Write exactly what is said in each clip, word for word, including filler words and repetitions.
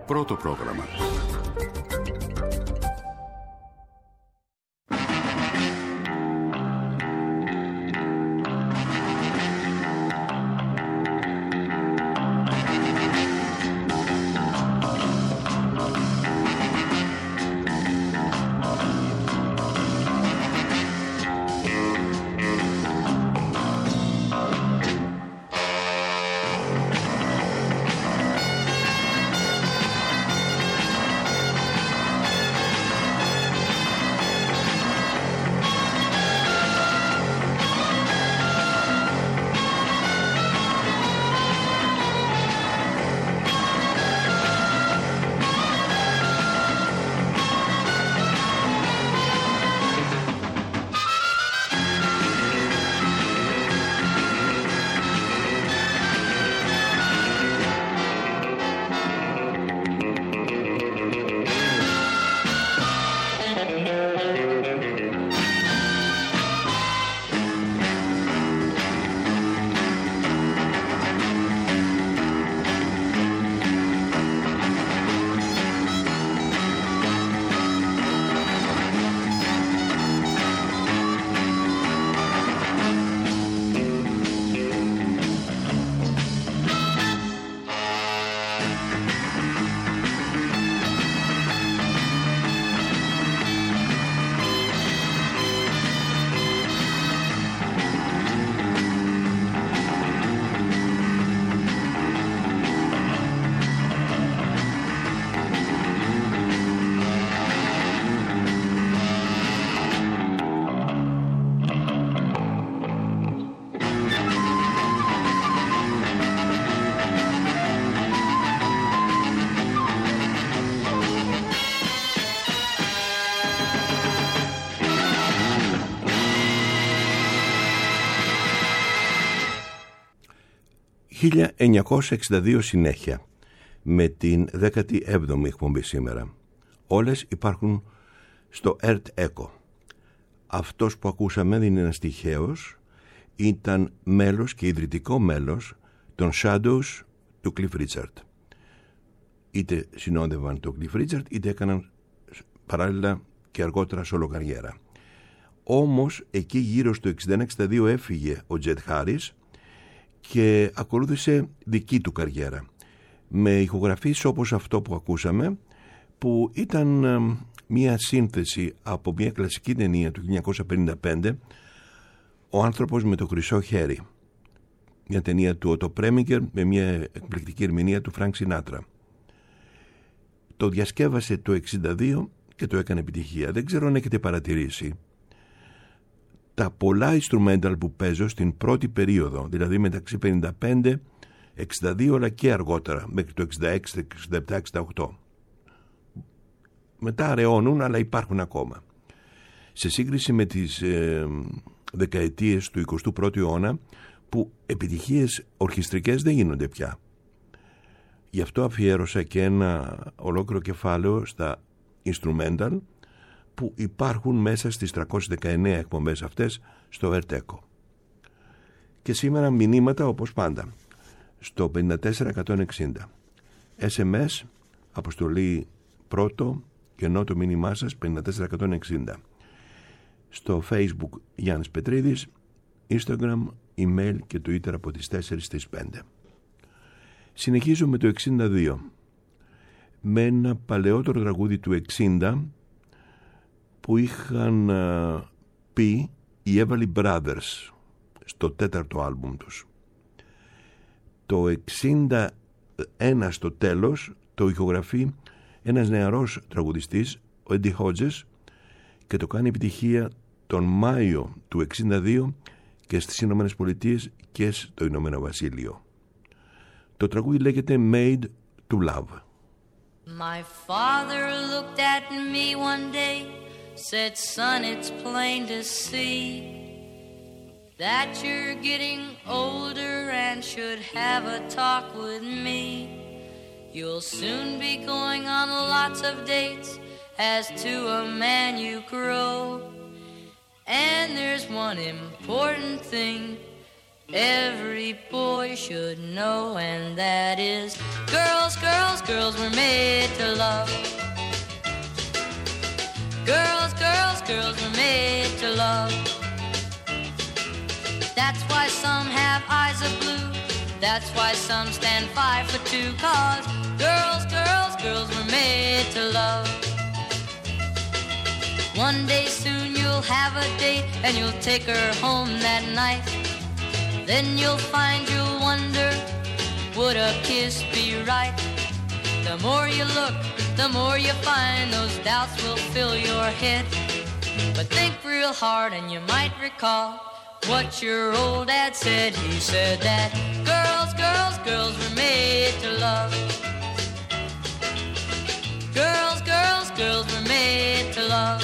Πρώτο πρόγραμμα. χίλια εννιακόσια εξήντα δύο συνέχεια, με την δέκατη έβδομη εκπομπή σήμερα. Όλες υπάρχουν στο Earth Echo. Αυτός που ακούσαμε δεν είναι ένας τυχαίος, ήταν μέλος και ιδρυτικό μέλος των Shadows του Cliff Richard. Είτε συνόδευαν τον Cliff Richard, είτε έκαναν παράλληλα και αργότερα σολοκαριέρα. Όμως εκεί γύρω στο εξήντα ένα εξήντα δύο έφυγε ο Jet Harris και ακολούθησε δική του καριέρα με ηχογραφίες όπως αυτό που ακούσαμε, που ήταν μια σύνθεση από μια κλασική ταινία του χίλια εννιακόσια πενήντα πέντε, «Ο άνθρωπος με το χρυσό χέρι», μια ταινία του Ότο Πρέμιγκερ με μια εκπληκτική ερμηνεία του Φρανκ Σινάτρα. Το διασκεύασε το εξήντα δύο και το έκανε επιτυχία. Δεν ξέρω αν έχετε παρατηρήσει τα πολλά instrumental που παίζω στην πρώτη περίοδο, δηλαδή μεταξύ πενήντα πέντε εξήντα δύο αλλά και αργότερα, μέχρι το εξήντα έξι, εξήντα επτά, εξήντα οκτώ. Μετά αραιώνουν, αλλά υπάρχουν ακόμα. Σε σύγκριση με τις ε, δεκαετίες του εικοστού πρώτου αιώνα, που επιτυχίες ορχιστρικές δεν γίνονται πια. Γι' αυτό αφιέρωσα και ένα ολόκληρο κεφάλαιο στα instrumental που υπάρχουν μέσα στις τριακόσιες δεκαεννέα εκπομπές αυτές στο Earth Echo. Και σήμερα μηνύματα όπως πάντα στο πενήντα τέσσερα εκατόν εξήντα, ες εμ ες αποστολή πρώτο και ενώ το μήνυμά σας πενήντα τέσσερα εκατόν εξήντα, στο Facebook Γιάννης Πετρίδης, Instagram, email και Twitter από τις τέσσερις στις πέντε. Συνεχίζω με το εξήντα δύο, με ένα παλαιότερο τραγούδι του εξήντα που είχαν uh, πει οι Everly Brothers στο τέταρτο άλμπουμ τους. Το εξήντα ένα στο τέλος το ηχογραφεί ένας νεαρός τραγουδιστής, ο Eddie Hodges, και το κάνει επιτυχία τον Μάιο του εξήντα δύο και στις Ηνωμένες Πολιτείες και στο Ηνωμένο Βασίλειο. Το τραγούδι λέγεται Made to Love. My father looked at me one day, said, son, it's plain to see that you're getting older and should have a talk with me. You'll soon be going on lots of dates as to a man you grow. And there's one important thing every boy should know, and that is girls, girls, girls were made to love. Girls, girls, girls were made to love. That's why some have eyes of blue. That's why some stand five foot two. Cause girls, girls, girls were made to love. One day soon you'll have a date and you'll take her home that night. Then you'll find you'll wonder, would a kiss be right? The more you look, the more you find those doubts will fill your head. But think real hard and you might recall what your old dad said. He said that girls, girls, girls were made to love. Girls, girls, girls were made to love.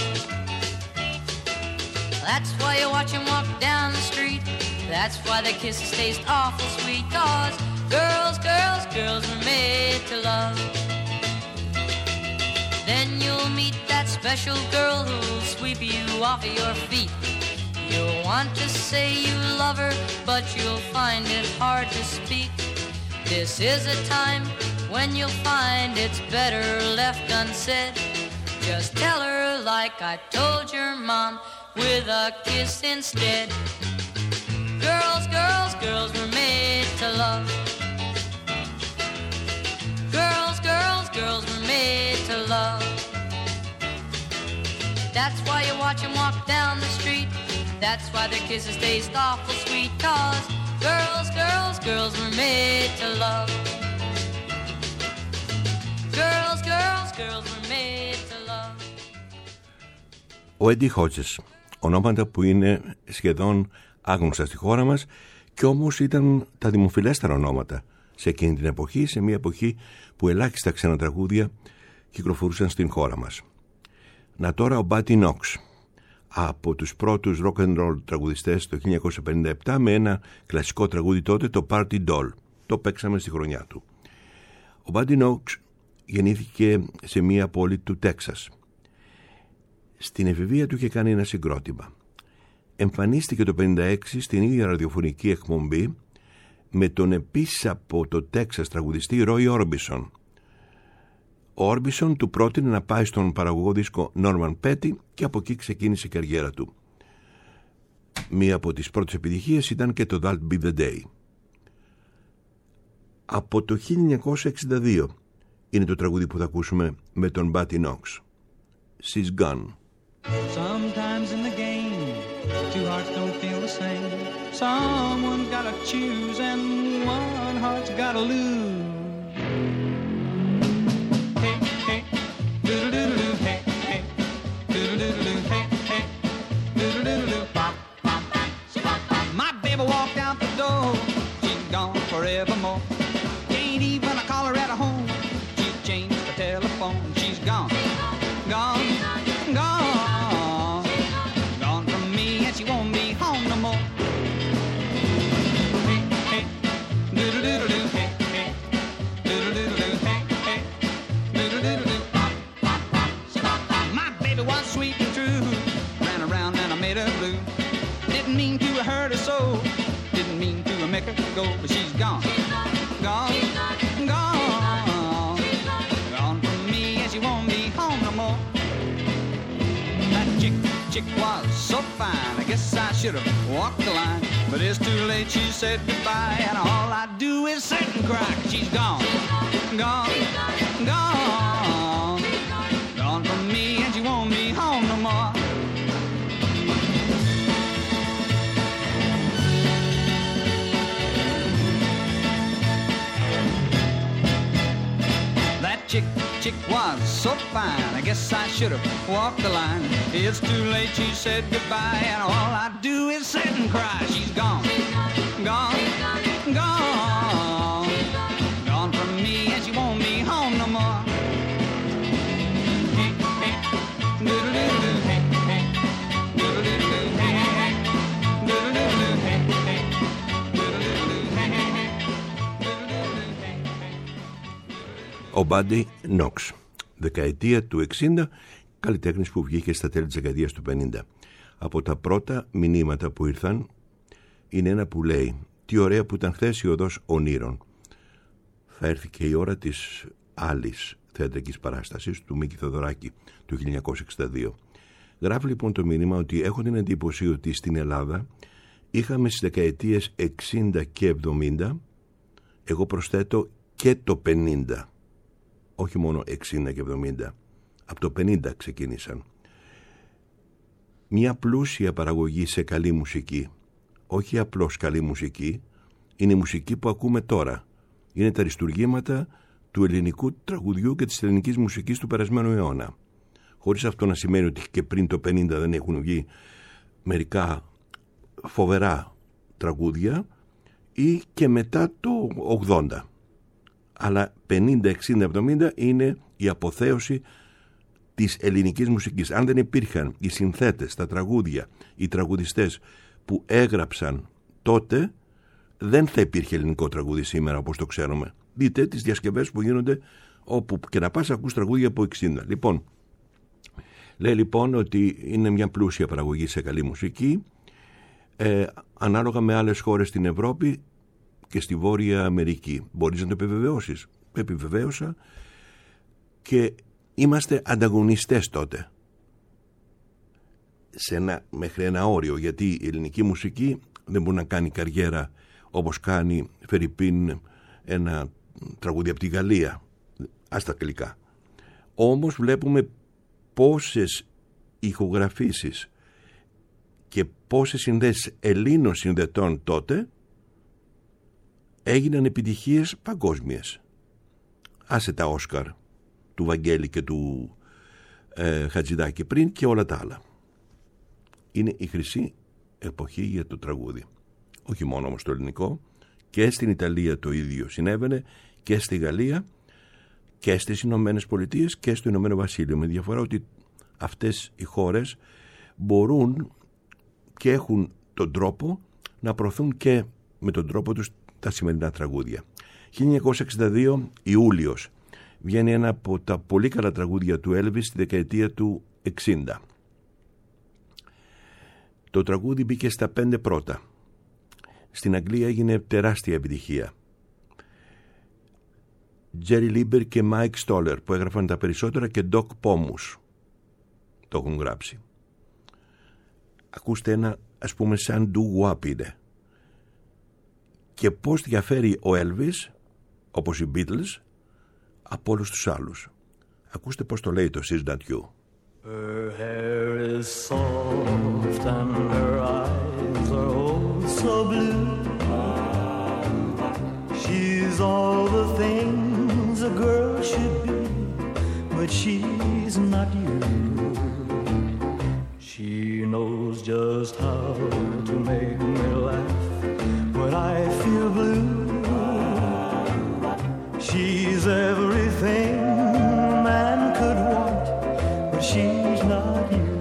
That's why you watch him walk down the street. That's why the kisses taste awful sweet. Cause girls, girls, girls were made to love. Then you'll meet that special girl who'll sweep you off of your feet. You'll want to say you love her, but you'll find it hard to speak. This is a time when you'll find it's better left unsaid. Just tell her like I told your mom, with a kiss instead. Girls, girls, girls were made to love. Girls, girls, girls were made to love. That's why you watch them walk down the street. That's why their kisses taste awful sweet. Cause girls, girls, girls were made to love. Girls, girls, girls were made to love. Ο Eddie Hodges, ονόματα που είναι σχεδόν άγνωστα στη χώρα μας και όμως ήταν τα δημοφιλέστερα ονόματα σε εκείνη την εποχή, σε μια εποχή που ελάχιστα ξένα τραγούδια κυκλοφορούσαν στην χώρα μας. Να τώρα ο Buddy Knox, από τους πρώτους rock and roll τραγουδιστές το χίλια εννιακόσια πενήντα επτά, με ένα κλασικό τραγούδι τότε, το Party Doll. Το παίξαμε στη χρονιά του. Ο Buddy Knox γεννήθηκε σε μια πόλη του Τέξας. Στην εφηβεία του είχε κάνει ένα συγκρότημα. Εμφανίστηκε το χίλια εννιακόσια πενήντα έξι στην ίδια ραδιοφωνική εκπομπή με τον επίσης από το Τέξας τραγουδιστή Roy Orbison. Ο Orbison του πρότεινε να πάει στον παραγωγό δίσκο Norman Petty και από εκεί ξεκίνησε η καριέρα του. Μία από τις πρώτες επιτυχίες ήταν και το That'll Be The Day. Από το χίλια εννιακόσια εξήντα δύο είναι το τραγούδι που θα ακούσουμε με τον Buddy Knox. She's Gone. Sometimes in the game, two hearts don't feel the same. Someone's gotta choose and one heart's gotta lose. Hey, hey, doodle-doodle-doo, hey, hey, doodle-doodle-doo, hey, hey, doodle-doodle-doo, pop, pop, pop. My baby walked out the door, she's gone forevermore. Can't even call her at home, she changed the telephone, she's gone, gone, gone, gone from me and she won't be home no more. Hey, hey, doodle-doodle-doo, hey, hey, doodle-doodle-doo, hey, hey, doodle-doodle-doo, pop, pop, pop. My baby was sweet and true, ran around and I made her blue. Didn't mean to hurt her so, didn't mean to make her go, but she's gone, gone, gone, gone from me and she won't be home no more. That chick, chick was so fine, I guess I should have walked the line, but it's too late, she said goodbye, and all I do is sit and cry, 'cause she's gone, gone, gone, gone from me and she won't be home no more. That chick, chick was so fine, I guess I should have walked the line. It's too late, she said goodbye, and all I do is sit and cry. She's gone, gone, gone, gone from me and she won't be home no more. Hey, hey, doodle-doodle-doo, hey, hey, doodle-doodle-doo, hey, hey, doodle-doodle-doo, hey, hey, doodle-doodle-doo, hey, hey, doodle-doodle-doo, hey, hey. Ο Buddy Knox, δεκαετία του εξήντα, καλλιτέχνης που βγήκε στα τέλη της δεκαετίας του πενήντα. Από τα πρώτα μηνύματα που ήρθαν είναι ένα που λέει Τι ωραία που ήταν χθες η οδός ονείρων. Θα έρθει και η ώρα της άλλης θεατρικής παράστασης του Μίκη Θοδωράκη του χίλια εννιακόσια εξήντα δύο. Γράφει λοιπόν το μήνυμα ότι έχω την εντύπωση ότι στην Ελλάδα είχαμε στις δεκαετίες εξήντα και εβδομήντα, εγώ προσθέτω και το πενήντα, όχι μόνο εξήντα και εβδομήντα, από το πενήντα ξεκίνησαν, μια πλούσια παραγωγή σε καλή μουσική. Όχι απλώς καλή μουσική, είναι η μουσική που ακούμε τώρα. Είναι τα αριστουργήματα του ελληνικού τραγουδιού και της ελληνικής μουσικής του περασμένου αιώνα. Χωρίς αυτό να σημαίνει ότι και πριν το πενήντα δεν έχουν βγει μερικά φοβερά τραγούδια ή και μετά το ογδόντα. Αλλά πενήντα, εξήντα, εβδομήντα είναι η αποθέωση της ελληνικής μουσικής. Αν δεν υπήρχαν οι συνθέτες, τα τραγούδια, οι τραγουδιστές που έγραψαν τότε, δεν θα υπήρχε ελληνικό τραγούδι σήμερα όπως το ξέρουμε. Δείτε τις διασκευές που γίνονται όπου και να πας ακούς τραγούδια από εξήντα. Λοιπόν, λέει λοιπόν ότι είναι μια πλούσια παραγωγή σε καλή μουσική, ε, ανάλογα με άλλες χώρες στην Ευρώπη και στη Βόρεια Αμερική. Μπορείς να το επιβεβαιώσεις? Το επιβεβαίωσα και είμαστε ανταγωνιστές τότε. Σε ένα, μέχρι ένα όριο, γιατί η ελληνική μουσική δεν μπορεί να κάνει καριέρα όπως κάνει φερειπίν ένα τραγούδι από τη Γαλλία, άστα αγγλικά. Όμως βλέπουμε πόσες ηχογραφήσεις και πόσες συνδέσεις Ελλήνων συνδετών τότε έγιναν επιτυχίες παγκόσμιες. Άσε τα Όσκαρ του Βαγγέλη και του ε, Χατζηδάκη πριν και όλα τα άλλα. Είναι η χρυσή εποχή για το τραγούδι. Όχι μόνο όμως το ελληνικό, και στην Ιταλία το ίδιο συνέβαινε, και στη Γαλλία και στις Ηνωμένες Πολιτείες και στο Ηνωμένο Βασίλειο, με διαφορά ότι αυτές οι χώρες μπορούν και έχουν τον τρόπο να προωθούν και με τον τρόπο τους τα σημερινά τραγούδια. χίλια εννιακόσια εξήντα δύο Ιούλιος βγαίνει ένα από τα πολύ καλά τραγούδια του Έλβις στη δεκαετία του εξήντα. Το τραγούδι μπήκε στα πέντε πρώτα. Στην Αγγλία έγινε τεράστια επιτυχία. Jerry Lieber και Mike Stoller που έγραφαν τα περισσότερα και Doc Pomus το έχουν γράψει. Ακούστε ένα, ας πούμε, σαν doo-wop είναι. Και πώς διαφέρει ο Elvis, όπως οι Beatles, από όλους τους άλλους. Ακούστε πώς το λέει το Sis That You. Her hair is soft and her eyes are oh so blue. She's all the things a girl should be, but she's not you. She knows just how to make me laugh when I feel blue. She's everything a man could want, but she's not you.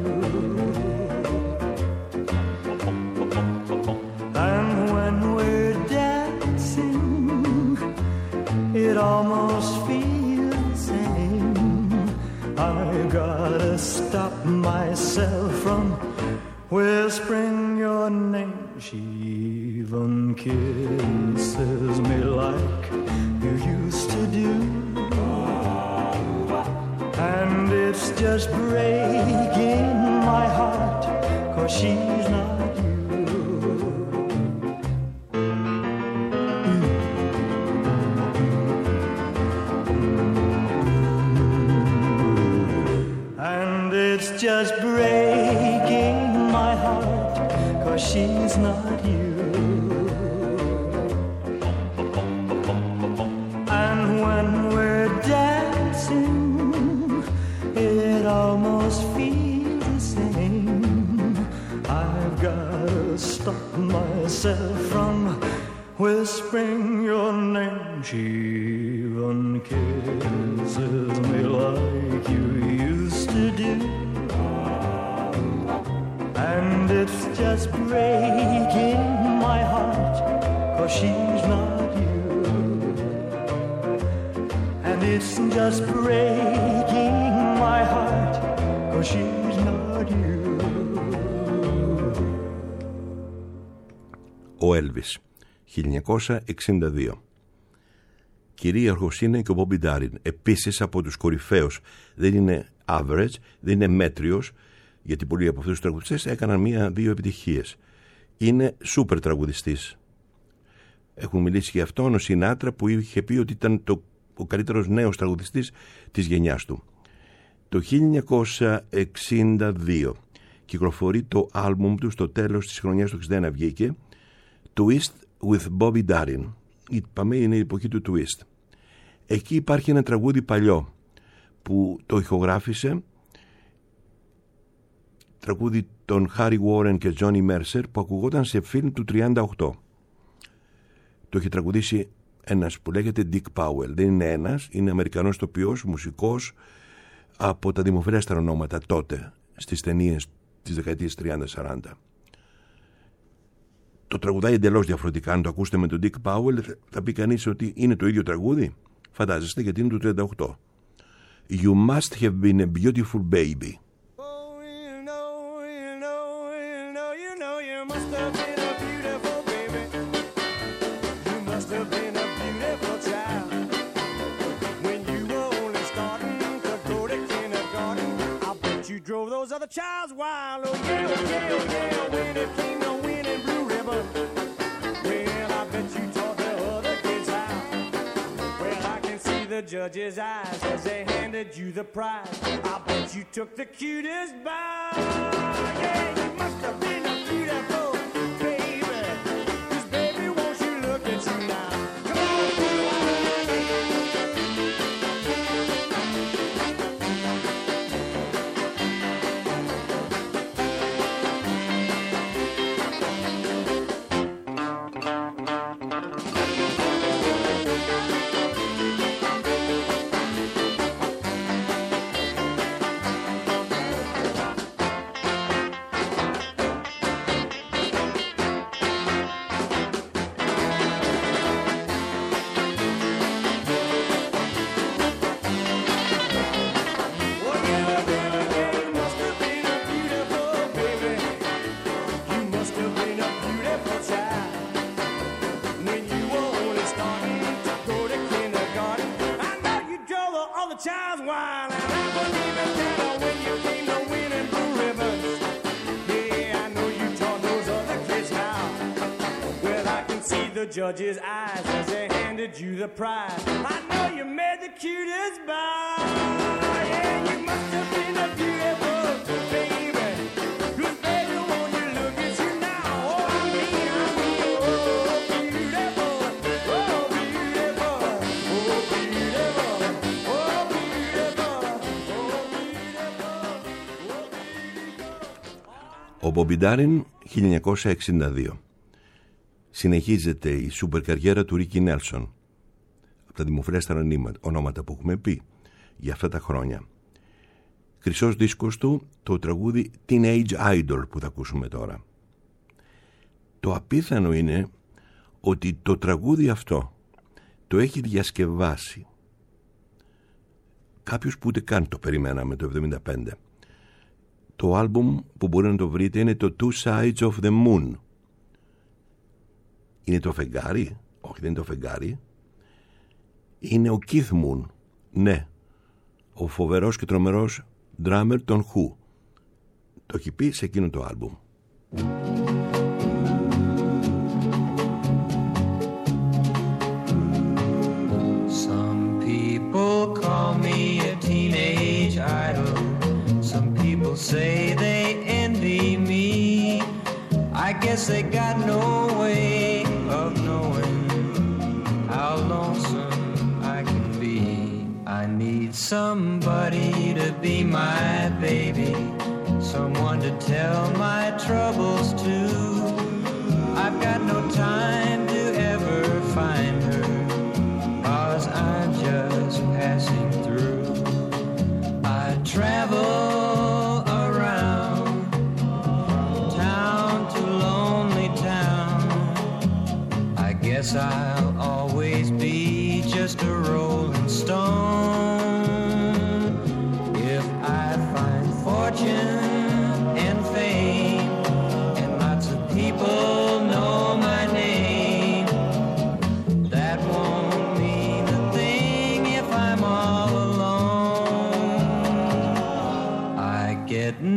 And when we're dancing, it almost feels the same. I gotta stop myself from whispering your name. She even kisses me like you used to do. And it's just breaking my heart, 'cause she's not you. And it's just breaking my heart, 'cause she's not you. And when we're dancing, it almost feels the same. I've gotta stop myself from whispering your name. She even kisses me like you used to do. And it's just breaking my heart, 'cause she's not you. And it's just breaking my heart, 'cause she's not you. Ο Έλβις, χίλια εννιακόσια εξήντα δύο. Κυρίαρχος είναι και ο Bobby Darin, επίσης από τους κορυφαίους. Δεν είναι average, δεν είναι μέτριος, γιατί πολλοί από αυτούς τους τραγουδιστές έκαναν μία-δύο επιτυχίες. Είναι σούπερ τραγουδιστής. Έχουν μιλήσει για αυτόν ο Σινάτρα, που είχε πει ότι ήταν το, ο καλύτερος νέος τραγουδιστής της γενιάς του. Το χίλια εννιακόσια εξήντα δύο κυκλοφορεί το άλμπουμ του, στο τέλος της χρονιάς του εξήντα ένα βγήκε, Twist with Bobby Darin. Είπαμε, είναι η εποχή του Twist. Εκεί υπάρχει ένα τραγούδι παλιό που το ηχογράφησε, τραγούδι των Harry Warren και Johnny Mercer, που ακουγόταν σε φιλμ του τριάντα οκτώ. Το έχει τραγουδήσει ένας που λέγεται Dick Powell. Δεν είναι ένας, είναι Αμερικανός τοπιός, μουσικός, από τα δημοφιλέστερα ονόματα τότε στις ταινίες της δεκαετίας τριάντα σαράντα. Το τραγουδάει εντελώς διαφορετικά. Αν το ακούσετε με τον Dick Powell, θα πει κανείς ότι είναι το ίδιο τραγούδι. Φαντάζεστε, γιατί είναι του τριάντα οκτώ. You must have been a beautiful baby. Drove those other childs wild, oh yeah, oh yeah, oh yeah, when it came to winning blue ribbon. Well, I bet you taught the other kids how. Well, I can see the judge's eyes as they handed you the prize. I bet you took the cutest bow. Yeah, you must have been a beautiful baby. 'Cause baby, won't you look at you now? Come on, judge's eyes as they handed you the prize. I know you made the cutest bow. Yeah, you must have been a beautiful baby. 'Cause baby, won't you look at you now? Oh, I mean, I mean, oh, beautiful, oh, beautiful, oh, beautiful, oh, beautiful, oh, beautiful. Ο Bobby Darin, χίλια εννιακόσια εξήντα δύο. Συνεχίζεται η σούπερ καριέρα του Ρίκι Νέλσον, από τα δημοφιλέστερα ονόματα που έχουμε πει για αυτά τα χρόνια. Χρυσός δίσκος του, το τραγούδι Teenage Idol που θα ακούσουμε τώρα. Το απίθανο είναι ότι το τραγούδι αυτό το έχει διασκευάσει κάποιος που ούτε καν το περιμέναμε το εβδομήντα πέντε. Το άλμπουμ που μπορεί να το βρείτε είναι το Two Sides of the Moon. Είναι το φεγγάρι? Όχι, δεν είναι το φεγγάρι. Είναι ο Keith Moon. Ναι, ο φοβερός και τρομερός drummer των Who. Το έχει πει σε εκείνο το άλμπουμ. Some people call me a teenage idol. Some people say they envy me. I guess they got no way of knowing how lonesome I can be. I need somebody to be my baby, someone to tell my troubles to. I've got no time to ever find her, 'cause I'm just passing through. I travel guess I'll always be just a rolling stone. If I find fortune and fame and lots of people know my name,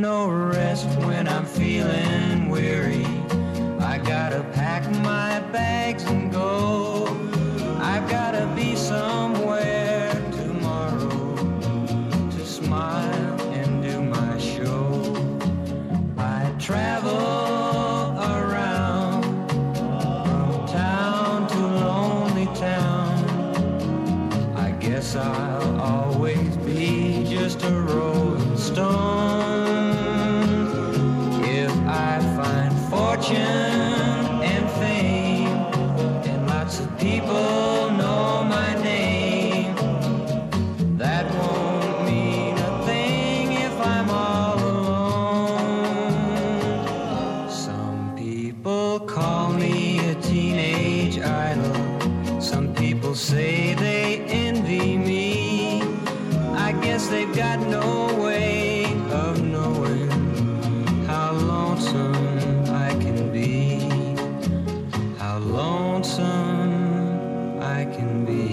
no rest when I'm feeling weary. I gotta pack my bags and go. I've gotta be somewhere tomorrow to smile and do my show. I travel around from town to lonely town. I guess I'll always be just a rolling stone. If I find fortune and fame and lots of people know my name, that won't mean a thing if I'm all alone. Some people call me a teenage idol. Some people say they envy me. I guess they've got no way of knowing how lonesome I can be. How lonesome I can be.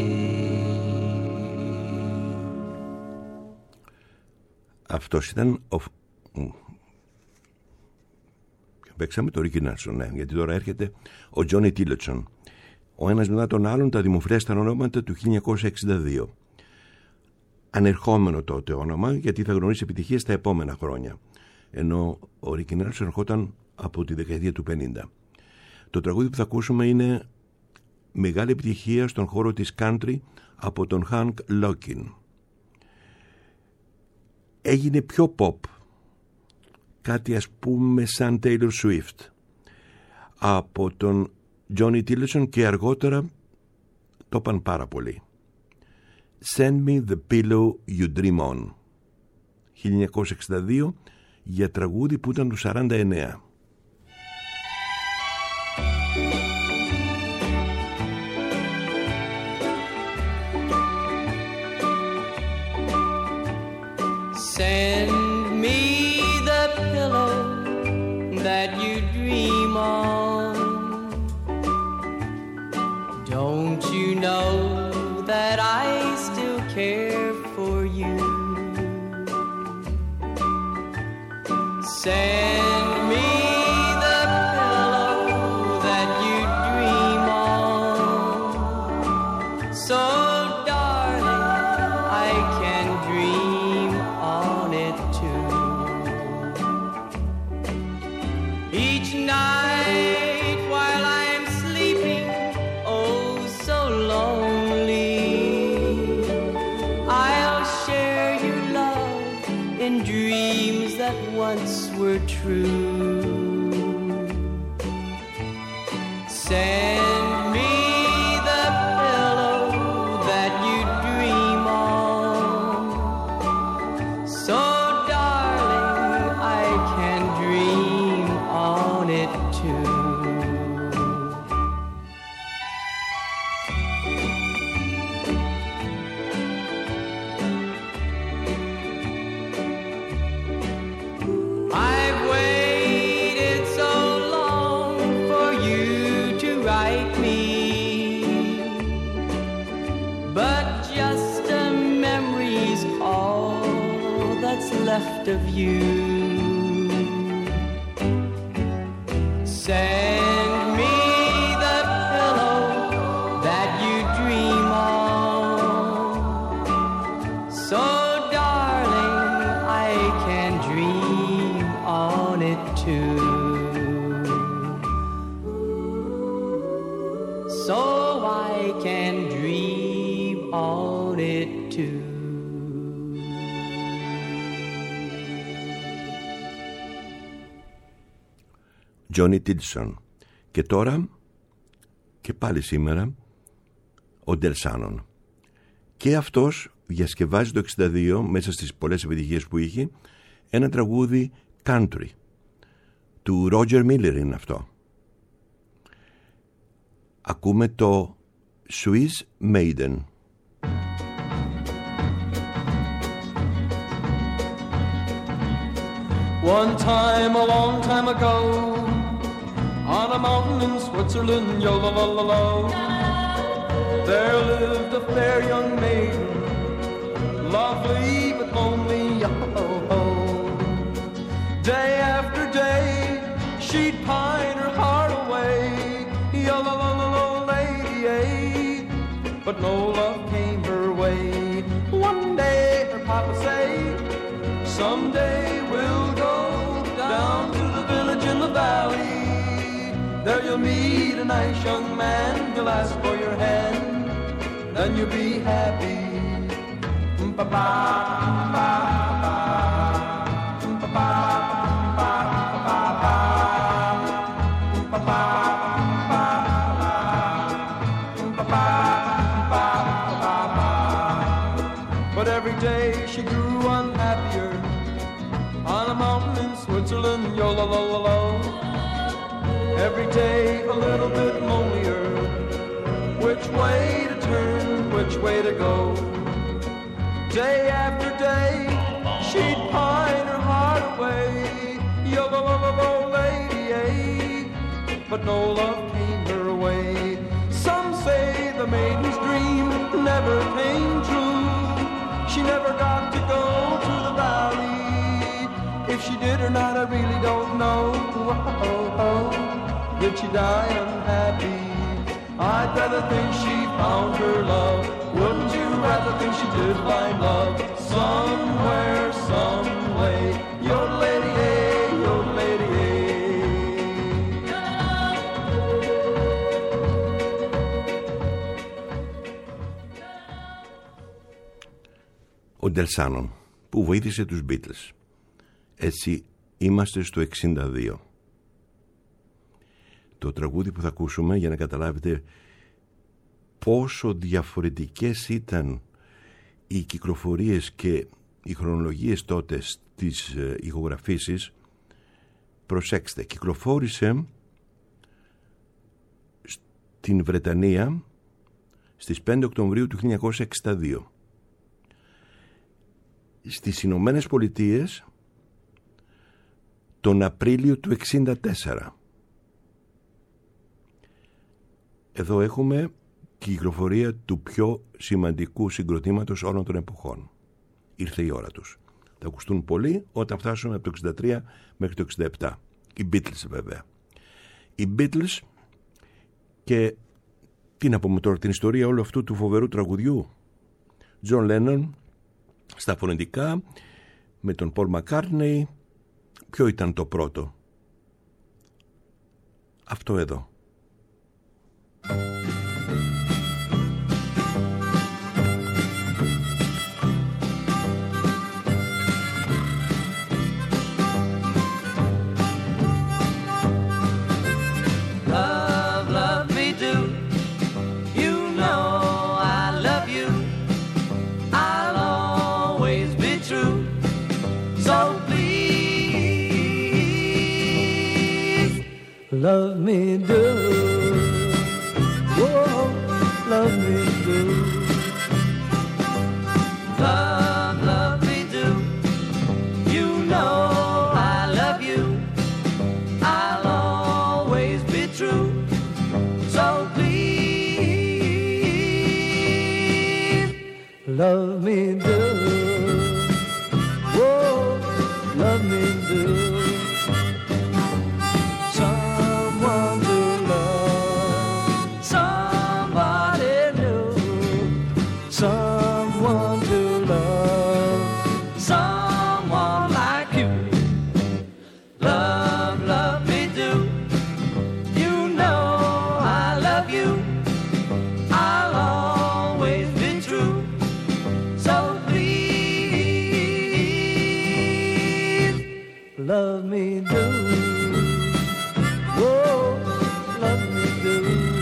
Αυτός ήταν ο... Παίξαμε το Ricky Nelson, ναι, γιατί τώρα έρχεται ο Johnny Tillotson. Ο ένας μετά τον άλλον τα δημοφιλέστερα ονόματα του χίλια εννιακόσια εξήντα δύο. Ανερχόμενο τότε όνομα, γιατί θα γνωρίσει επιτυχίες τα επόμενα χρόνια. Ενώ ο Ricky Nelson ερχόταν από τη δεκαετία του πενήντα. Το τραγούδι που θα ακούσουμε είναι μεγάλη επιτυχία στον χώρο της country από τον Hank Locking. Έγινε πιο pop, κάτι ας πούμε σαν Taylor Swift, από τον Johnny Tillotson, και αργότερα το είπαν πάρα πολύ. Send me the pillow you dream on, χίλια εννιακόσια εξήντα δύο, για τραγούδι που ήταν του σαράντα εννέα. Send me the pillow that you dream on. Don't you know that I still care for you? Send me the pillow that you dream on. So darling, I can dream on it too. Each night while I'm sleeping, oh so lonely, I'll share your love in dreams that once were true. Send me the pillow that you dream on. So darling, I can dream on it too. I've waited so long for you to write me, but just a memory's all that's left of you. Send me the pillow that you dream on. So darling, I can dream on it too. So I can dream on it too. Johnny Tillotson. Και τώρα, και πάλι σήμερα, ο Del Shannon. Και αυτός διασκευάζει το εξήντα δύο, μέσα στις πολλές επιτυχίες που είχε, ένα τραγούδι country. Του Roger Miller είναι αυτό. Ακούμε το Swiss Maiden. One time, a long time ago, on a mountain in Switzerland, yo-la-la-la-la, there lived a fair young maiden, lovely but lonely, yo-ho-ho. no love came her way. One day her papa say, someday we'll go down to the village in the valley. There you'll meet a nice young man, he'll ask for your hand, then you'll be happy. Ba-ba, ba-ba, ba-ba, ba-ba, ba-ba, but every day she grew unhappier on a mountain in Switzerland, yo-la-la-la-la. Every day a little bit lonelier, which way to turn, which way to go. Day after day she'd pine her heart away, yo-la-la-la-la, lady, eh? But no love came her way. Some say the maiden's dream never came true. She never got to go to the valley. If she did or not, I really don't know. Oh, oh. Did she die unhappy? I'd rather think she found her love. Wouldn't you rather think she did find love somewhere, some way? Your lady, eh, your lady, Ο Del Shannon που βοήθησε τους Beatles. Έτσι είμαστε στο εξήντα δύο. Το τραγούδι που θα ακούσουμε, για να καταλάβετε πόσο διαφορετικές ήταν οι κυκλοφορίες και οι χρονολογίες τότε στις ηχογραφήσεις, προσέξτε, κυκλοφόρησε στην Βρετανία στις πέντε Οκτωβρίου του χίλια εννιακόσια εξήντα δύο. Στις Ηνωμένες Πολιτείες τον Απρίλιο του εξήντα τέσσερα. Εδώ έχουμε κυκλοφορία του πιο σημαντικού συγκροτήματος όλων των εποχών. Ήρθε η ώρα τους. Θα ακουστούν πολύ όταν φτάσουν από το εξήντα τρία μέχρι το εξήντα επτά. Οι Beatles βέβαια. Οι Beatles, και τι να πούμε τώρα, την ιστορία όλου αυτού του φοβερού τραγουδιού. John Lennon στα φωνητικά με τον Paul McCartney. Ποιο ήταν το πρώτο? Αυτό εδώ. Love me do, whoa, love me do. Love, love me do. You know I love you. I'll always be true. So please, love me do, whoa, love me do. Love me do, whoa, love me do.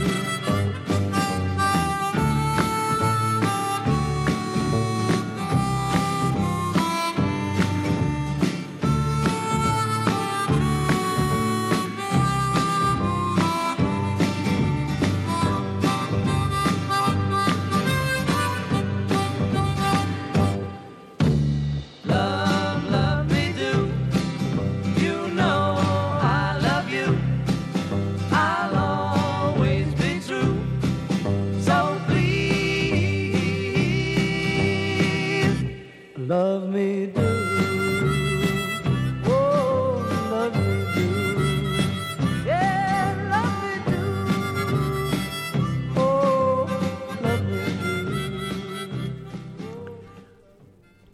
Love me do, oh, love me do, yeah, love me do, oh, love me do.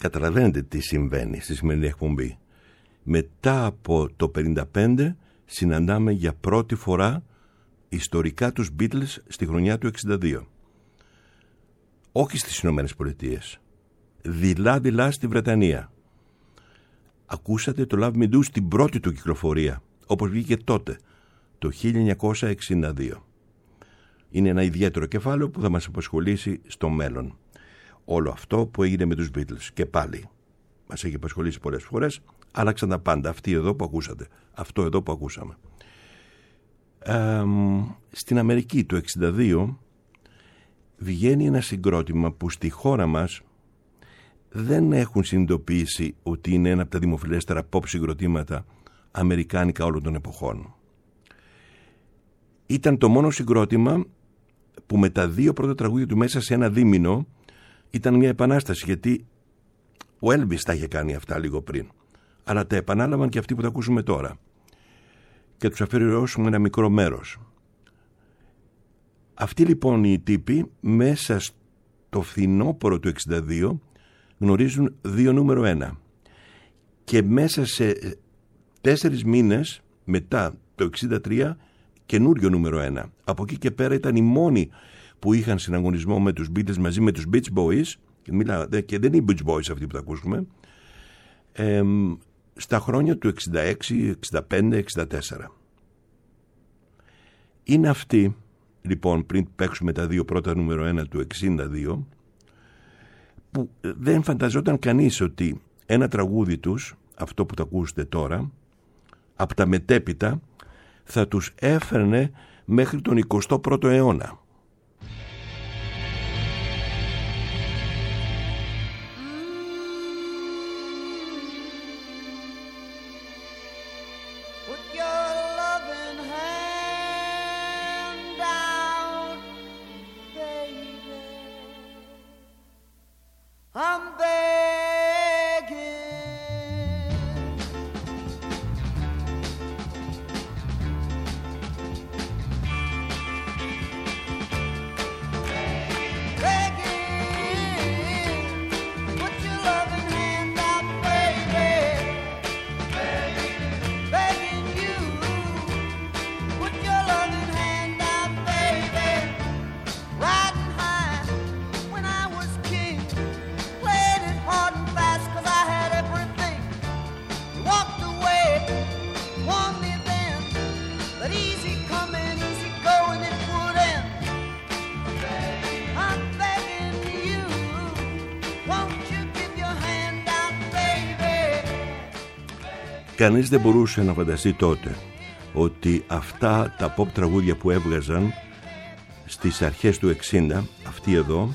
καταλαβαίνετε τι συμβαίνει στη σημερινή εκπομπή. Μετά από το πενήντα πέντε συναντάμε για πρώτη φορά ιστορικά τους Beatles στη χρονιά του εξήντα δύο. Όχι στις Ηνωμένες Πολιτείες, δειλά δειλά στη Βρετανία. Ακούσατε το Love Me Do στην πρώτη του κυκλοφορία, όπως βγήκε τότε, το χίλια εννιακόσια εξήντα δύο. Είναι ένα ιδιαίτερο κεφάλαιο που θα μας απασχολήσει στο μέλλον. Όλο αυτό που έγινε με τους Beatles. Και πάλι μας έχει απασχολήσει πολλές φορές, άλλαξαν τα πάντα. Αυτή εδώ που ακούσατε, αυτό εδώ που ακούσαμε. Ε, στην Αμερική το εξήντα δύο βγαίνει ένα συγκρότημα που στη χώρα μας δεν έχουν συνειδητοποιήσει ότι είναι ένα από τα δημοφιλέστερα pop συγκροτήματα αμερικάνικα όλων των εποχών. Ήταν το μόνο συγκρότημα που με τα δύο πρώτα τραγούδια του μέσα σε ένα δίμηνο ήταν μια επανάσταση, γιατί ο Elvis τα είχε κάνει αυτά λίγο πριν, αλλά τα επανάλαβαν και αυτοί που τα ακούσουμε τώρα, και τους αφιερώσουμε ένα μικρό μέρος. Αυτοί λοιπόν οι τύποι μέσα στο φθινόπωρο του εξήντα δύο γνωρίζουν δύο νούμερο ένα, και μέσα σε τέσσερις μήνες μετά το εξήντα τρία καινούριο νούμερο ένα. Από εκεί και πέρα ήταν οι μόνοι που είχαν συναγωνισμό με τους Beatles μαζί με τους Beach Boys, και, μιλά, και δεν είναι οι Beach Boys αυτοί που τα ακούσουμε, ε, στα χρόνια του εξήντα έξι, εξήντα πέντε, εξήντα τέσσερα. Είναι αυτοί λοιπόν, πριν παίξουμε τα δύο πρώτα νούμερο ένα του εξήντα δύο, που δεν φανταζόταν κανείς ότι ένα τραγούδι τους, αυτό που τα ακούσετε τώρα, από τα μετέπειτα θα τους έφερνε μέχρι τον εικοστό πρώτο αιώνα. Κανείς δεν μπορούσε να φανταστεί τότε ότι αυτά τα pop τραγούδια που έβγαζαν στις αρχές του εξήντα, αυτοί εδώ,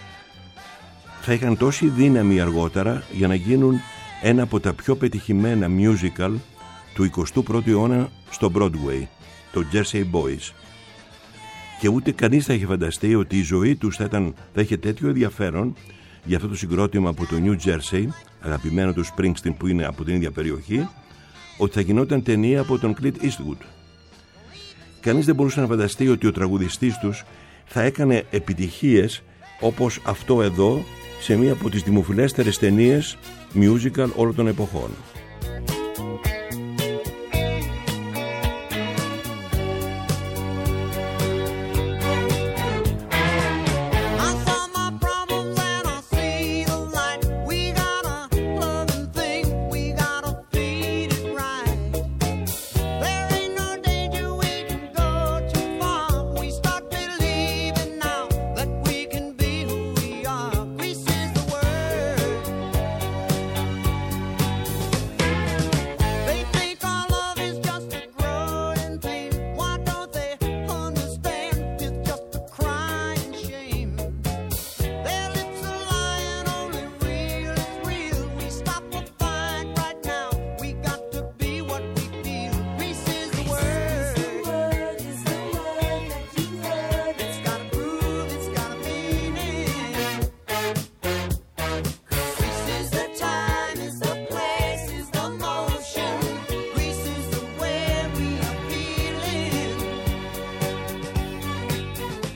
θα είχαν τόση δύναμη αργότερα για να γίνουν ένα από τα πιο πετυχημένα musical του εικοστού πρώτου αιώνα στο Broadway, το Jersey Boys. Και ούτε κανείς θα είχε φανταστεί ότι η ζωή τους θα, ήταν, θα είχε τέτοιο ενδιαφέρον για αυτό το συγκρότημα από το New Jersey, αγαπημένο του Springsteen που είναι από την ίδια περιοχή, ότι θα γινόταν ταινία από τον Clint Eastwood. Κανείς δεν μπορούσε να φανταστεί ότι ο τραγουδιστής τους θα έκανε επιτυχίες όπως αυτό εδώ σε μία από τις δημοφιλέστερες ταινίες musical όλων των εποχών.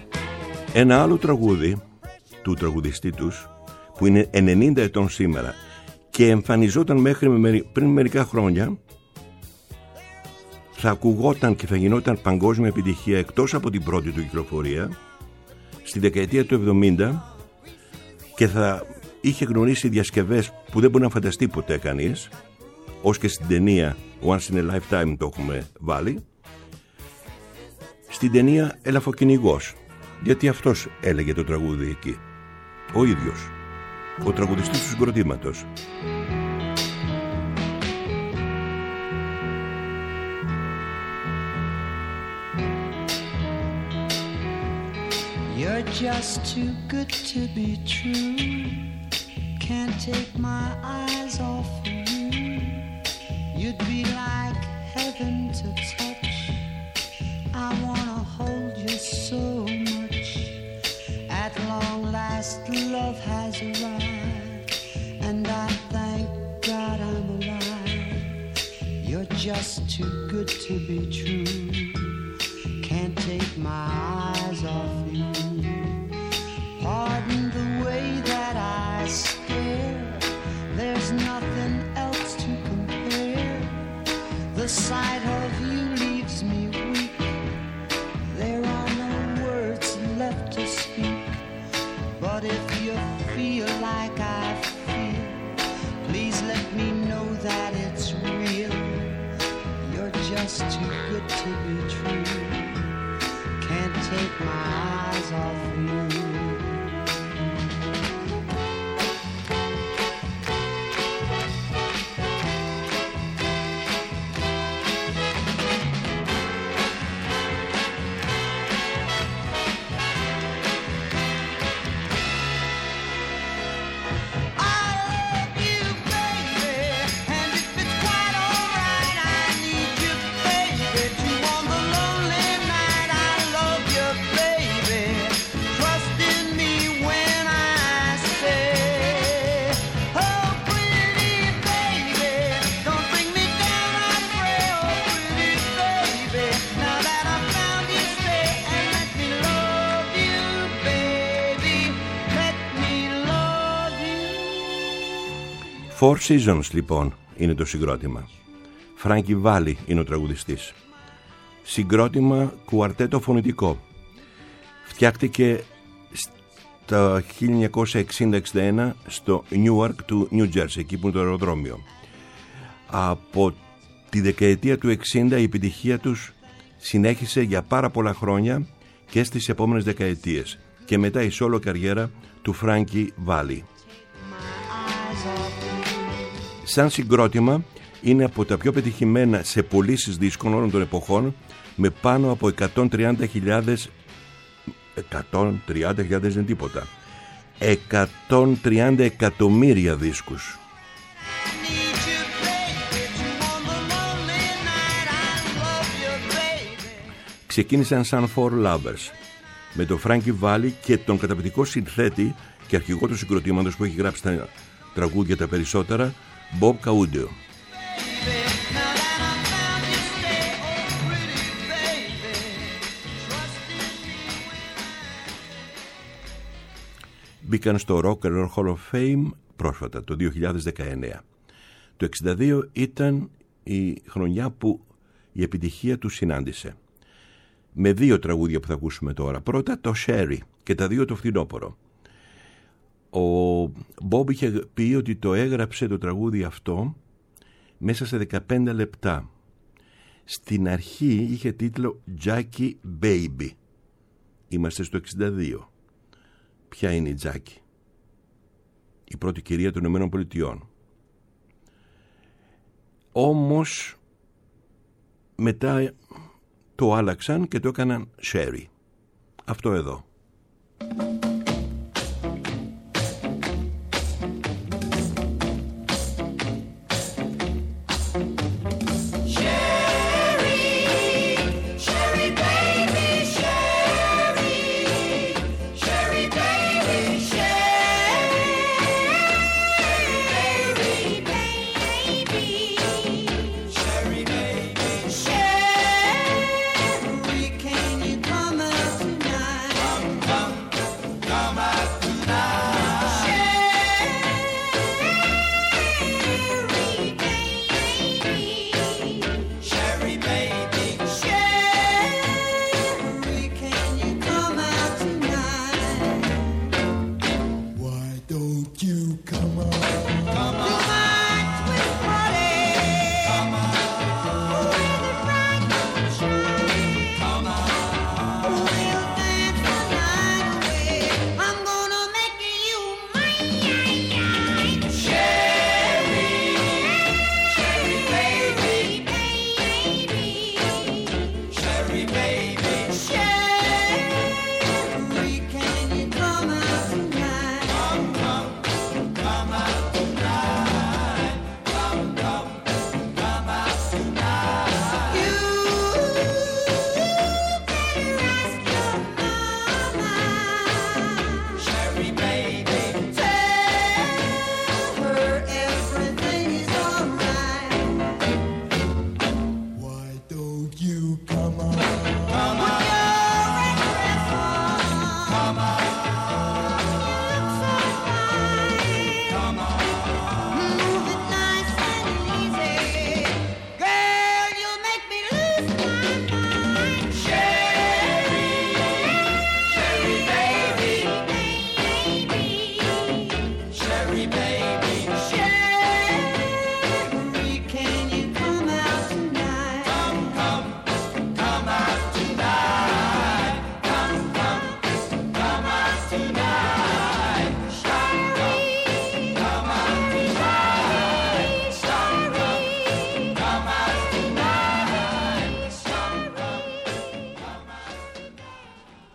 Ένα άλλο τραγούδι του τραγουδιστή τους, που είναι ενενήντα ετών σήμερα και εμφανιζόταν μέχρι πριν μερικά χρόνια, θα ακουγόταν και θα γινόταν παγκόσμια επιτυχία εκτός από την πρώτη του κυκλοφορία στη δεκαετία του εβδομήντα και θα είχε γνωρίσει διασκευές που δεν μπορεί να φανταστεί ποτέ κανείς, ως και στην ταινία Once in a Lifetime το έχουμε βάλει, στην ταινία Ελαφοκυνηγός, γιατί αυτός έλεγε το τραγούδι εκεί, ο ίδιος, ο τραγουδιστής του συγκροτήματος. You're just too good to be true. Can't take my eyes off of you. You'd be like heaven to touch. I wanna hold you so much. At long last, love has arrived, and I thank God I'm alive. You're just too good to be true. Can't take my eyes off you. Pardon the way that I stare. There's nothing else to compare. The sight of you leaves me weak. There are no words left to speak. But if you feel like I feel, please let me know that it's real. You're just too good to be true. Can't take my eyes off you. Four Seasons λοιπόν είναι το συγκρότημα. Frankie Valli είναι ο τραγουδιστής. Συγκρότημα κουαρτέτο φωνητικό. Φτιάχτηκε στα χίλια εννιακόσια εξήντα εξήντα ένα στο Newark του New Jersey, εκεί που είναι το αεροδρόμιο. Από τη δεκαετία του εξήντα η επιτυχία τους συνέχισε για πάρα πολλά χρόνια και στις επόμενες δεκαετίες, και μετά η solo καριέρα του Frankie Valli. Σαν συγκρότημα είναι από τα πιο πετυχημένα σε πωλήσεις δίσκων όλων των εποχών, με πάνω από εκατόν τριάντα χιλιάδες εκατόν τριάντα χιλιάδες δεν τίποτα εκατόν τριάντα εκατομμύρια δίσκους. Ξεκίνησαν σαν Four Lovers με τον Frankie Valli και τον καταπληκτικό συνθέτη και αρχηγό του συγκροτήματος που έχει γράψει τα τραγούδια τα περισσότερα, Bob Caudio. Μπήκαν στο Rock and Roll Hall of Fame πρόσφατα, το δύο χιλιάδες δεκαεννέα. Το εξήντα δύο ήταν η χρονιά που η επιτυχία του συνάντησε με δύο τραγούδια που θα ακούσουμε τώρα. Πρώτα το Sherry και τα δύο το φθινόπωρο. Ο Bob είχε πει ότι το έγραψε το τραγούδι αυτό μέσα σε δεκαπέντε λεπτά. Στην αρχή είχε τίτλο Jackie Baby. Είμαστε στο εξήντα δύο. Ποια είναι η Jackie? Η πρώτη κυρία των Ηνωμένων Πολιτειών. Όμως μετά το άλλαξαν και το έκαναν Sherry. Αυτό εδώ.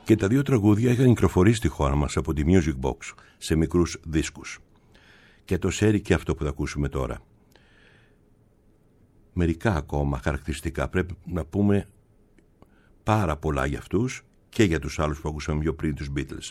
Και τα δύο τραγούδια είχαν κυκλοφορήσει στη χώρα μας από τη Music Box σε μικρούς δίσκους. Και το σέρι και αυτό που θα ακούσουμε τώρα. Μερικά ακόμα χαρακτηριστικά, πρέπει να πούμε πάρα πολλά για αυτούς και για τους άλλους που ακούσαμε πιο πριν, τους Beatles.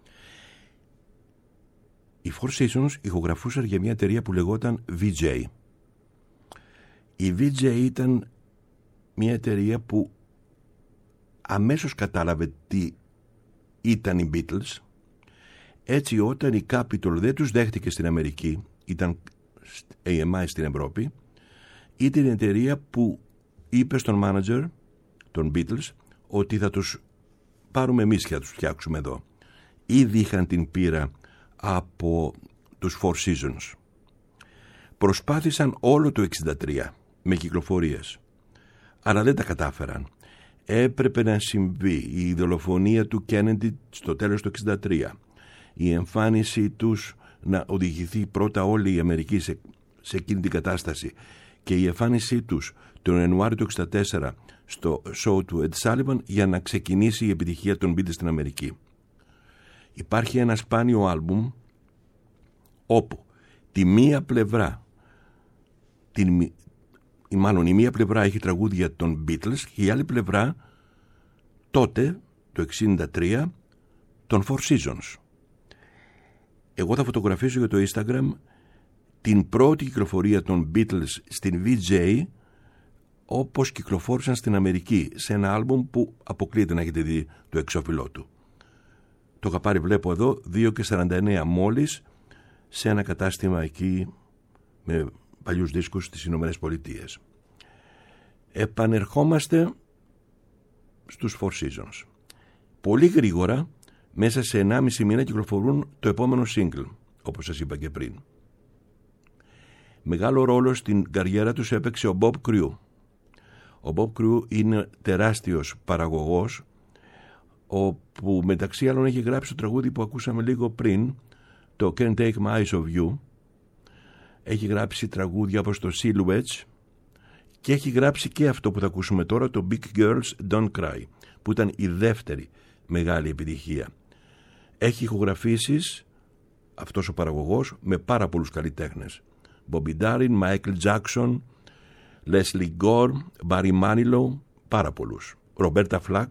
Οι Four Seasons ηχογραφούσαν για μια εταιρεία που λεγόταν βι τζέι. Η βι τζέι ήταν μια εταιρεία που αμέσως κατάλαβε τι ήταν οι Beatles. Έτσι όταν η Capitol δεν τους δέχτηκε στην Αμερική, ήταν έι εμ άι στην Ευρώπη, ήταν η εταιρεία που είπε στον manager των Beatles ότι θα τους πάρουμε εμείς και θα τους φτιάξουμε εδώ. Ήδη είχαν την πείρα από τους Four Seasons. Προσπάθησαν όλο το εξήντα τρία με κυκλοφορίες, αλλά δεν τα κατάφεραν. Έπρεπε να συμβεί η δολοφονία του Κέννεντι στο τέλος του εξήντα τρία, η εμφάνιση τους να οδηγηθεί πρώτα όλη η Αμερική σε, σε εκείνη την κατάσταση και η εμφάνισή τους τον Ιανουάριο του εξήντα τέσσερα στο show του Ed Sullivan για να ξεκινήσει η επιτυχία των Beatles στην Αμερική. Υπάρχει ένα σπάνιο άλμπουμ όπου τη μία πλευρά την, ή μάλλον η μία πλευρά έχει τραγούδια των Beatles και η άλλη πλευρά τότε το εξήντα τρία των Four Seasons. Εγώ θα φωτογραφίσω για το Instagram την πρώτη κυκλοφορία των Beatles στην βι τζέι όπως κυκλοφόρησαν στην Αμερική σε ένα άλμπουμ που αποκλείεται να έχετε δει το εξώφυλλό του. Το είχα πάρει, βλέπω εδώ, δύο και σαράντα εννέα μόλις σε ένα κατάστημα εκεί με παλιούς δίσκους στις Ηνωμένες Πολιτείες. Επανερχόμαστε στους Four Seasons. Πολύ γρήγορα, μέσα σε ενάμιση μήνα κυκλοφορούν το επόμενο single, όπως σας είπα και πριν. Μεγάλο ρόλο στην καριέρα τους έπαιξε ο Bob Crew. Ο Bob Crew είναι τεράστιος παραγωγός, όπου μεταξύ άλλων έχει γράψει το τραγούδι που ακούσαμε λίγο πριν, το Can't Take My Eyes Off You. Έχει γράψει τραγούδια όπως το Silhouettes και έχει γράψει και αυτό που θα ακούσουμε τώρα, το Big Girls Don't Cry, που ήταν η δεύτερη μεγάλη επιτυχία. Έχει ηχογραφήσεις αυτός ο παραγωγός με πάρα πολλούς καλλιτέχνες. Bobby Darin, Michael Jackson, Leslie Gore, Barry Manilow, πάρα πολλούς. Roberta Flack.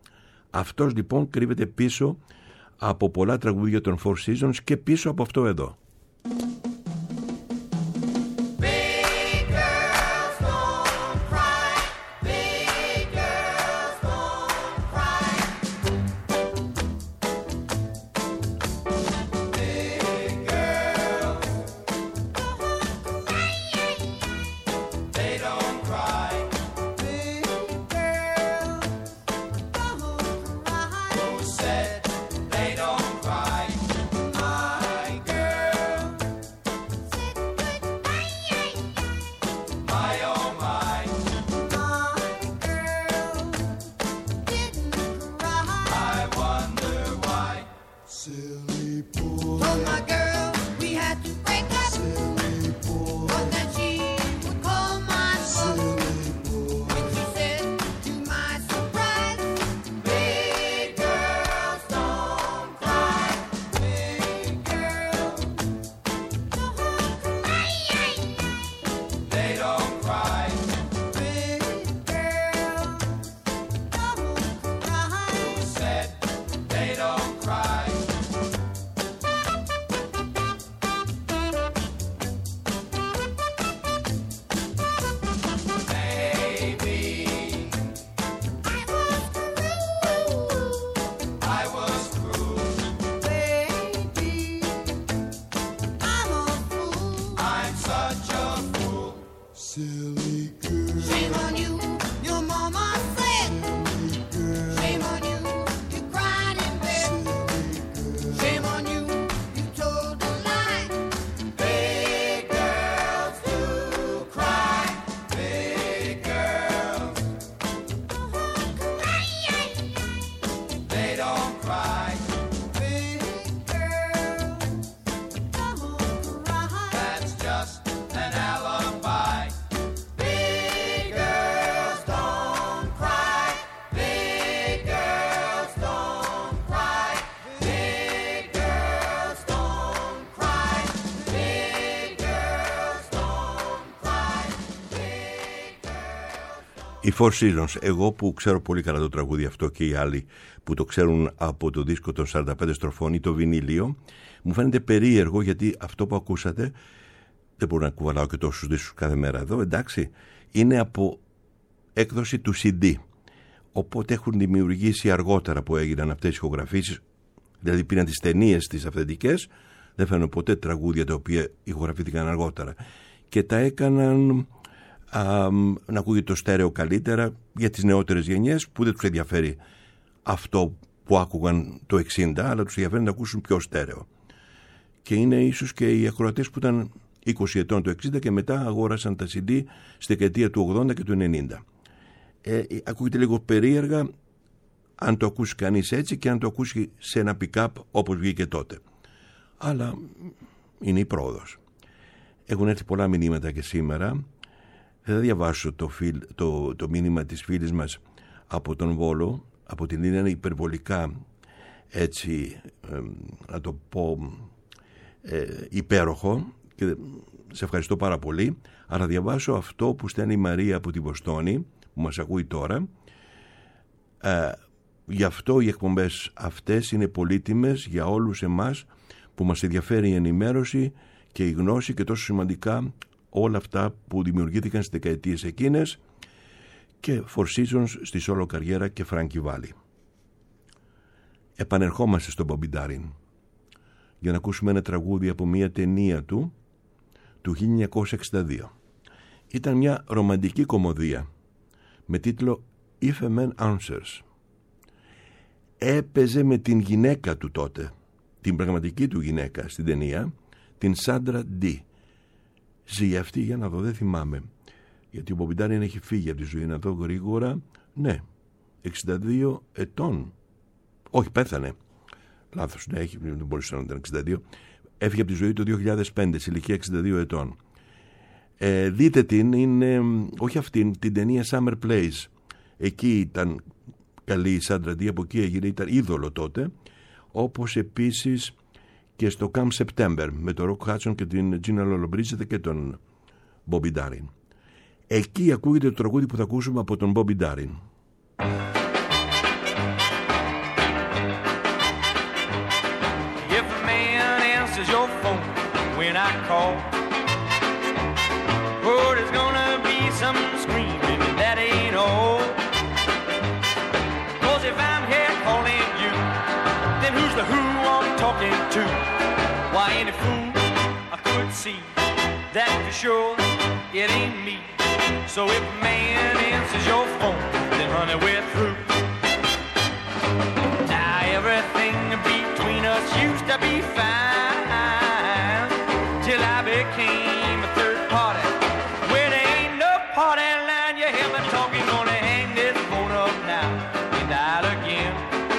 Αυτός λοιπόν κρύβεται πίσω από πολλά τραγούδια των Four Seasons και πίσω από αυτό εδώ. That's just an alibi. Big girl. Οι Four Seasons, εγώ που ξέρω πολύ καλά το τραγούδι αυτό και οι άλλοι που το ξέρουν από το δίσκο των σαράντα πέντε στροφών ή το βινίλιο, μου φαίνεται περίεργο γιατί αυτό που ακούσατε, δεν μπορώ να κουβαλάω και τόσους δίσκους κάθε μέρα εδώ, εντάξει, είναι από έκδοση του σι ντι. Οπότε έχουν δημιουργήσει αργότερα που έγιναν αυτές οι ηχογραφήσεις, δηλαδή πήραν τις ταινίες τις αυθεντικές, δεν φαίνονται ποτέ τραγούδια τα οποία ηχογραφήθηκαν αργότερα και τα έκαναν α, να ακούγεται το στέρεο καλύτερα για τις νεότερες γενιές που δεν τους ενδιαφέρει αυτό που άκουγαν το εξήντα, αλλά τους ενδιαφέρει να ακούσουν πιο στέρεο. Και είναι ίσως και οι ακροατές που ήταν είκοσι ετών το εξήντα και μετά αγόρασαν τα σι ντι στη δεκαετία του ογδόντα και του ενενήντα. Ε, ακούγεται λίγο περίεργα αν το ακούσει κανείς έτσι και αν το ακούσει σε ένα pick-up όπως βγήκε τότε. Αλλά είναι η πρόοδος. Έχουν έρθει πολλά μηνύματα και σήμερα. Δεν θα διαβάσω το, φιλ, το, το μήνυμα της φίλης μας από τον Βόλο, από την είναι υπερβολικά έτσι, ε, να το πω ε, υπέροχο και σε ευχαριστώ πάρα πολύ. Αλλά διαβάσω αυτό που στέλνει η Μαρία από τη Βοστόνη που μας ακούει τώρα. Ε, γι' αυτό οι εκπομπές αυτές είναι πολύτιμες για όλους εμάς που μας ενδιαφέρει η ενημέρωση και η γνώση και τόσο σημαντικά όλα αυτά που δημιουργήθηκαν στις δεκαετίες εκείνες και Four Seasons στη solo καριέρα και Frankie Valli. Επανερχόμαστε στον Bobby Darin για να ακούσουμε ένα τραγούδι από μια ταινία του του χίλια εννιακόσια εξήντα δύο. Ήταν μια ρομαντική κομμωδία με τίτλο If a Man Answers. Έπαιζε με την γυναίκα του τότε, την πραγματική του γυναίκα στην ταινία, την Σάντρα Ντι. Ζει αυτή, για να δω, δεν θυμάμαι, γιατί ο Bobby Darin έχει φύγει από τη ζωή, να δω γρήγορα. Ναι, εξήντα δύο ετών. Όχι, πέθανε. Λάθος, ναι, έχει, δεν μπορούσε να ήταν εξήντα δύο. Έφυγε από τη ζωή το δύο χιλιάδες πέντε, σε ηλικία εξήντα δύο ετών. Ε, δείτε την, είναι, όχι αυτήν, την ταινία Summer Place. Εκεί ήταν καλή η Σάντρα Ντι, από εκεί έγινε, ήταν είδωλο τότε. Όπως επίσης και στο Come September με τον Rock Hudson και την Gina Lollobrigida και τον Bobby Darin. Εκεί ακούγεται το τραγούδι που θα ακούσουμε από τον Bobby Darin. If a man answers your phone when I call, oh, there's gonna be some screaming and that ain't all. Cause if I'm here calling you, then who's the who I'm talking to? Why, any fool I could see that for sure it ain't me. So if a man answers your phone, then honey, we're through. Now everything between us used to be fine, till I became a third party. Where there ain't no party line, you hear me talking, gonna hang this phone up now and dial again.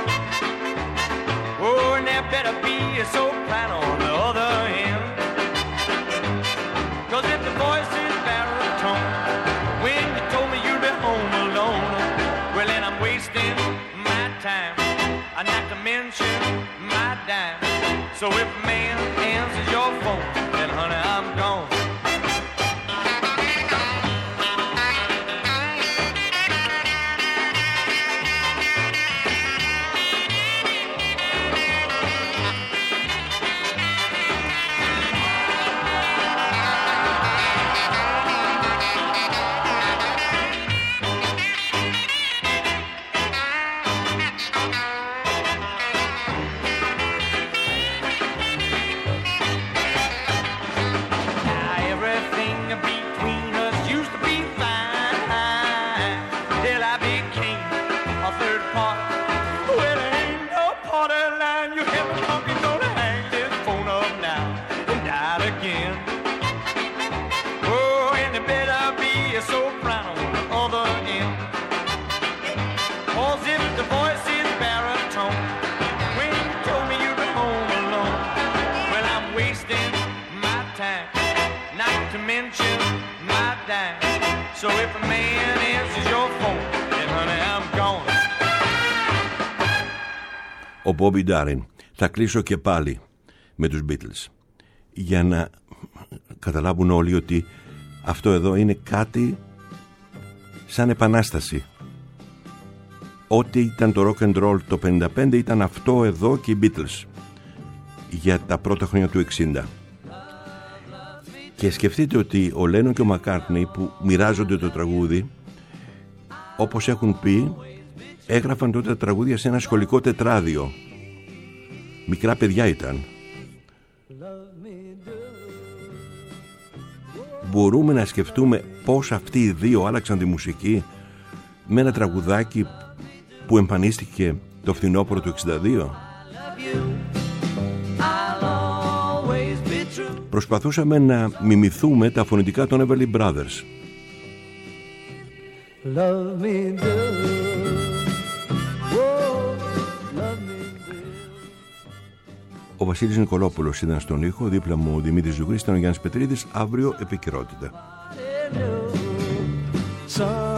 Oh, and there better be a soprano on the other end. Cause if the voice is baritone, when you told me you'd be home alone, well then I'm wasting my time, and not to mention my dime. So if a man answers your phone, then honey, I'm gone. So if a man answers your phone, then honey, I'm gone. Ο Bobby Darin. Θα κλείσω και πάλι με τους Beatles για να καταλάβουν όλοι ότι αυτό εδώ είναι κάτι σαν επανάσταση. Ό,τι ήταν το rock and roll το πενήντα πέντε ήταν αυτό εδώ και οι Beatles για τα πρώτα χρόνια του εξήντα. Και σκεφτείτε ότι ο Λένον και ο Μακκάρτνεϊ που μοιράζονται το τραγούδι, όπως έχουν πει, έγραφαν τότε τα τραγούδια σε ένα σχολικό τετράδιο. Μικρά παιδιά ήταν. Μπορούμε να σκεφτούμε πώς αυτοί οι δύο άλλαξαν τη μουσική με ένα τραγουδάκι που εμφανίστηκε το φθινόπωρο του εξήντα δύο. Προσπαθούσαμε να μιμηθούμε τα φωνητικά των Everly Brothers. Love me do. Whoa, love me do. Ο Βασίλης Νικολόπουλος ήταν στον ήχο, δίπλα μου ο Δημήτρης Ζουγρής, ήταν ο Γιάννης Πετρίδης. Αύριο επικαιρότητα.